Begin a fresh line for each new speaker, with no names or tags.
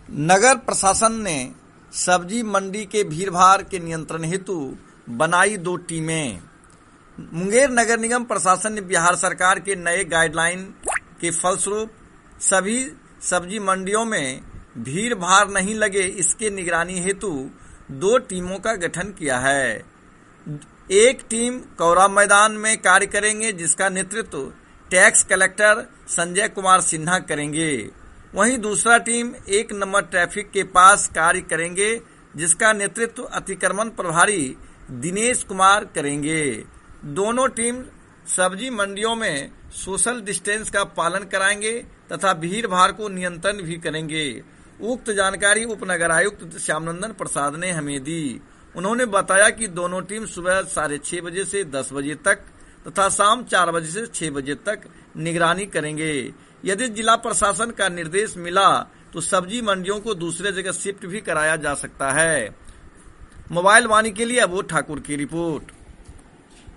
नगर प्रशासन ने सब्जी मंडी के भीड़भाड़ के नियंत्रण हेतु बनाई 2 टीमें। मुंगेर नगर निगम प्रशासन ने बिहार सरकार के नए गाइडलाइन के फलस्वरूप सभी सब्जी मंडियों में भीड़ भाड़ नहीं लगे, इसके निगरानी हेतु 2 टीमों का गठन किया है। एक टीम कौरा मैदान में कार्य करेंगे, जिसका नेतृत्व टैक्स कलेक्टर संजय कुमार सिन्हा करेंगे। वहीं दूसरा टीम 1 नंबर ट्रैफिक के पास कार्य करेंगे, जिसका नेतृत्व अतिक्रमण प्रभारी दिनेश कुमार करेंगे। दोनों टीम सब्जी मंडियों में सोशल डिस्टेंस का पालन कराएंगे तथा भीड़ भाड़ को नियंत्रण भी करेंगे। उक्त जानकारी उपनगर आयुक्त श्यामनंदन प्रसाद ने हमें दी। उन्होंने बताया कि दोनों टीम सुबह 6:30 बजे से 10 बजे तक तथा शाम 4 बजे से 6 बजे तक निगरानी करेंगे। यदि जिला प्रशासन का निर्देश मिला तो सब्जी मंडियों को दूसरे जगह शिफ्ट भी कराया जा सकता है। मोबाइल वाणी के लिए अबोध ठाकुर की रिपोर्ट।